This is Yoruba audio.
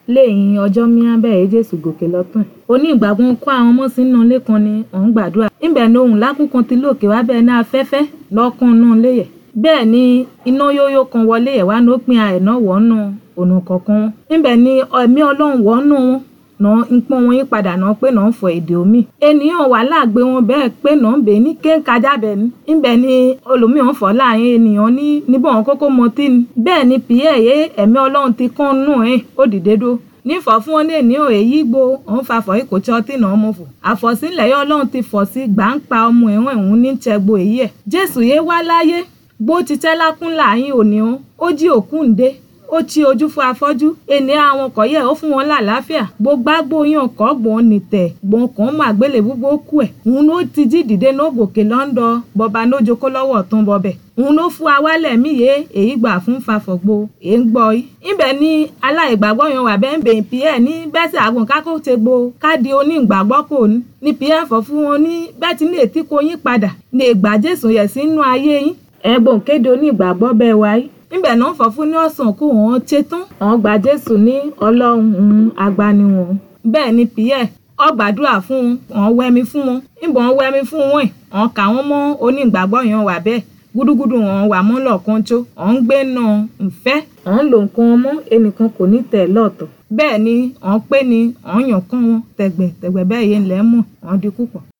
lẹ́yìn ọjọ́ mìíràn bẹ́ẹ̀ Jésù gòkè lọ tán. Onígbàgbọ́ ń kó àwọn ọmọ sínú ilé kan ni òun gbàdúrà. Níbẹ̀ ni ohùn lákùnkùn ti lókè wá bẹ́ẹ̀ ní afẹ́fẹ́ lọ́kàn náà léyẹ̀. Bẹ́ẹ̀ ni iná yóyó kan wọlé yẹ̀ wá ní ó pín àìná wọ́nú ọ̀nà kọ̀ọ̀kan wọn. Níbẹ̀ ni ẹ̀mí Ọlọ́run wọ́nú wọn náà ń pọ́n wọn yí padà náà pé náà ń fọ èdè omi. Ènìyàn wà láàgbé wọn bẹ́ẹ̀ pé náà ń bè ní kéńkájà bẹ̀ ní. Níbẹ̀ ni olùmíràn fọ́ láàrin ènìyàn ní níbọ̀ wọn kókó mọtí ni. Bẹ́ẹ̀ ni Pierre yé ẹ̀mí Ọlọ́run ti kán nù ó dìde dó. Nífọ̀ fún wọn lè ní èyí gbo òun fàfọ̀ ìkò tí ọtí náà mú fò. Àfọ̀sílẹ̀ yọ Ọlọ́run ti fọ̀ sí gbàǹpa ọmọ ẹ̀wọ̀n ìhun ní tẹ́gbó èyí ẹ̀. Jésù yé wá láyé bó ti tẹ́ lákún láàyín òní ó jí òkú ǹdé. Ó ti ojú fún afọ́jú ènìyàn àwọn ọkọ̀ yẹ ó fún wọn lálàáfíà gbogbo yàn kọ́ gbọ́n nìtẹ̀ gbọ́n kàn mọ́ àgbélé gbogbo kú ẹ̀ òun ló ti jí dìde ní ògòkè lọ́ńdọ̀ bọba lójó kó lọ́wọ́ tún bọbẹ̀ òun ló fún awálẹ̀ mí yé èyí gbà fún fàfọ̀gbò èé ń gbọ́ yìí. Ibẹ̀ ni aláìgbàgbọ́ yan wà bẹ́ẹ̀ ń bè Pierre ní bẹ́sì àgùn kákó te gbo káàdì onígbàgbọ́ kò ní Pierre fọ̀ fún wọn ní bẹ́ẹ̀ tí ní ètí kò yín padà ní ìgbà Jésù yẹ̀ sínú ayé yín ẹ̀gbọ́n kéde onígbàgbọ́ bẹ́ẹ̀ wáyé. Níbẹ̀ náà fọ̀ fún ní ọ̀sán kó wọ́n ṣe tán wọ́n gba Jésù ní Ọlọ́run agbaniwọ̀n. Bẹ́ẹ̀ ni Pierre ó gbàdúrà fún wọn wọ́n wẹ́mi fún wọn níbo wọ́n wẹ́mi fún wọn wọ́n kà wọ́n mọ́ onígbàgbọ́ yẹn wà bẹ́ẹ̀ gúdúgúdú wọn wà mọ́ lọ́ọ̀kan tó wọ́n gbé náà ńfẹ́ wọ́n lò nǹkan wọn mọ́ ẹnìkan kò ní tẹ̀ lọ́ọ̀tọ̀. Bẹ́ẹ̀ ni wọ́n pé ni wọ́n yàn kán wọn tẹ̀gbẹ̀tẹ̀gbẹ̀ bẹ́ẹ̀ yẹn lẹ́ mọ̀ wọ́n di púpọ̀.